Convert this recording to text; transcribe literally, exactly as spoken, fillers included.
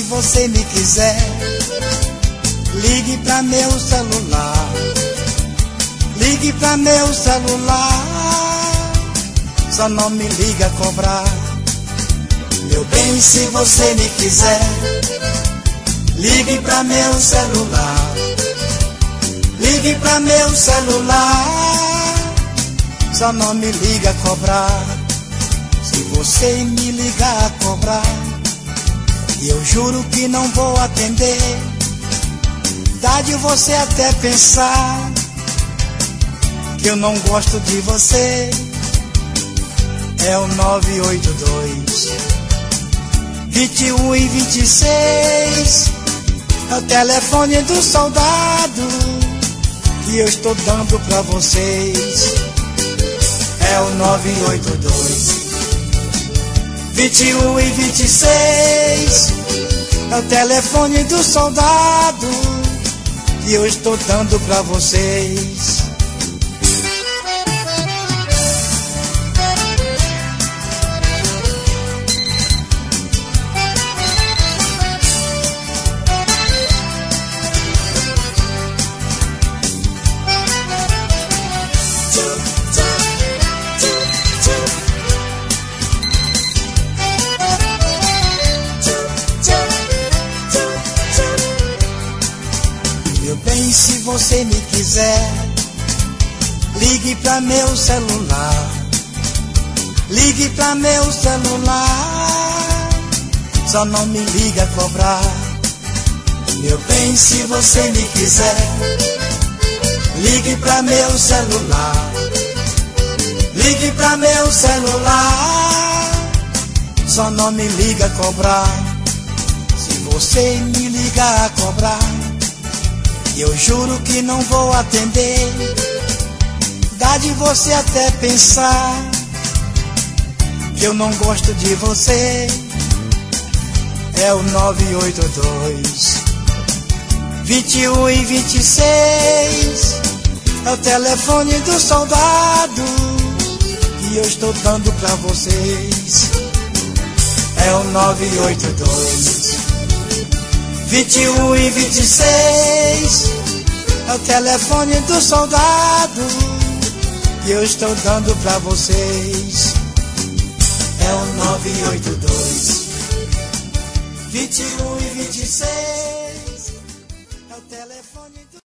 você me quiser, ligue pra meu celular. Ligue pra meu celular, só não me liga a cobrar. Meu bem, se você me quiser, ligue pra meu celular. Ligue pra meu celular, só não me liga a cobrar. Se você me ligar a cobrar, eu juro que não vou atender. Dá de você até pensar que eu não gosto de você. É o nove oito dois, vinte e um e vinte e seis. É o telefone do soldado que eu estou dando pra vocês. É o nove oito dois, vinte e um e vinte e seis. É o telefone do soldado que eu estou dando pra vocês. Meu bem, se você me quiser, ligue pra meu celular. Ligue pra meu celular, só não me liga a cobrar. Meu bem, se você me quiser, ligue pra meu celular. Ligue pra meu celular, só não me liga a cobrar. Se você me ligar a cobrar, eu juro que não vou atender. Dá de você até pensar que eu não gosto de você. É o nove oito dois, vinte e um e vinte e seis. É o telefone do soldado que eu estou dando pra vocês. É o nove oito dois, vinte e um e vinte e seis. É o telefone do soldado que eu estou dando pra vocês. É o nove oito dois, vinte e um e vinte e seis. É o telefone do